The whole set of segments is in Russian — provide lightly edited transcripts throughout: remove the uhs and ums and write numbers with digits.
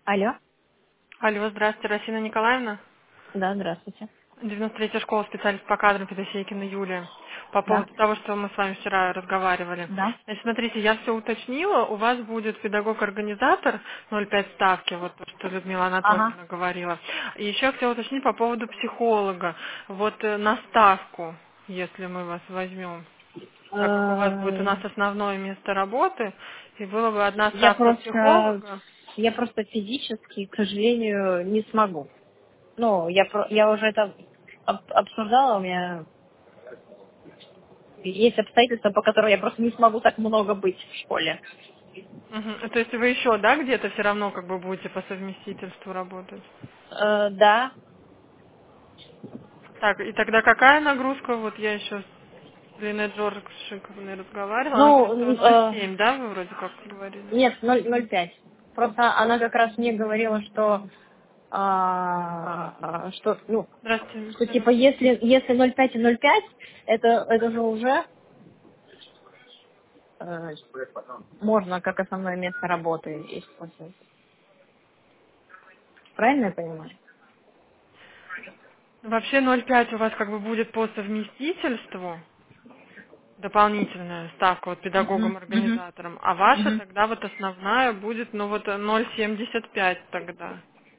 Алло. Алло, здравствуйте, Расина Николаевна. Да, здравствуйте. 93-я школа, специалист по кадрам Федосейкина Юлия. По Да. поводу того, что мы с вами вчера разговаривали. Да. Значит, смотрите, я все уточнила. У вас будет педагог-организатор 0,5 ставки, вот то, что Людмила Ага. Анатольевна говорила. И еще я хотела уточнить по поводу психолога. Вот на ставку, если мы вас возьмем. Так как у вас будет у Э, нас основное место работы, и было бы одна Я ставка просто, психолога. я просто физически, к сожалению, не смогу. Ну, я уже это обсуждала, у меня есть обстоятельства, по которым я просто не смогу так много быть в школе. Мгм. То есть вы еще, да, где-то все равно как бы будете по совместительству работать? Да. Так, и тогда какая нагрузка? Вот я еще с Линой Джорджиковной разговаривала. Она говорит, что Ну, 0,7, да, вы вроде как говорили? нет, 0,5. Просто она как раз мне говорила, что, ну, Здравствуйте. что типа если 0,5 и 0,5, это же уже э, можно как основное место работы использовать. Правильно я понимаю? Вообще 0,5 у вас как бы будет по совместительству, дополнительная ставка вот Мгм, мгм, педагогам-организаторам, а ваша мгм. тогда вот основная будет, ну вот 0,75 тогда.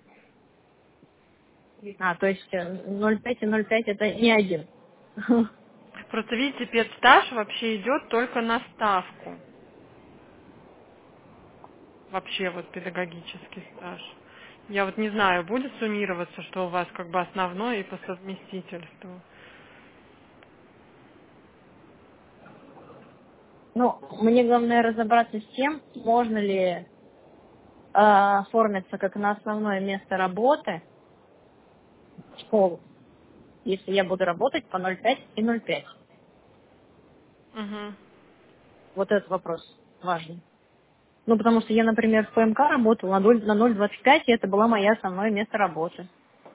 То есть 0,5 и 0,5 это не один. Просто видите, педстаж вообще идет только на ставку. Вообще вот педагогический стаж. Я вот не знаю, будет суммироваться, что у вас как бы основной и по совместительству. Ну, мне главное разобраться с тем, можно ли оформиться как на основное место работы в школу, если я буду работать по 0,5 и 0,5. Угу. Вот этот вопрос важный. Ну, потому что я, например, в ПМК работала на 0,25, и это было мое основное место работы.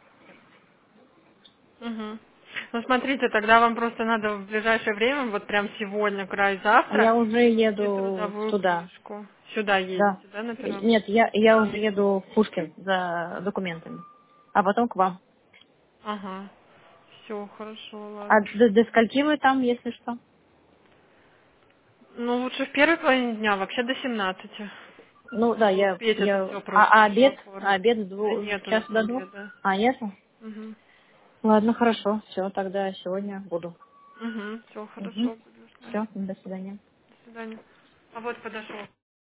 Угу. Ну смотрите, тогда вам просто надо в ближайшее время, вот прям сегодня, край А завтра, я уже вести еду трудовую туда. книжку. Сюда Да. едете, да, на первом? Нет, я уже еду в Пушкин за документами. А потом к вам. Ага. Все, хорошо, А ладно. до скольки вы там, если что? Ну, лучше в первой половине дня, вообще до 17. Ну да, Чтобы успеть это все А просто все обед? А оформить. обед Да с нет у нас часу до двух? обеда. А, нет? Угу. Ладно, хорошо. Все, тогда сегодня буду. Угу. Все Угу. хорошо, буду ждать. Все, до свидания. До свидания. А вот подошел.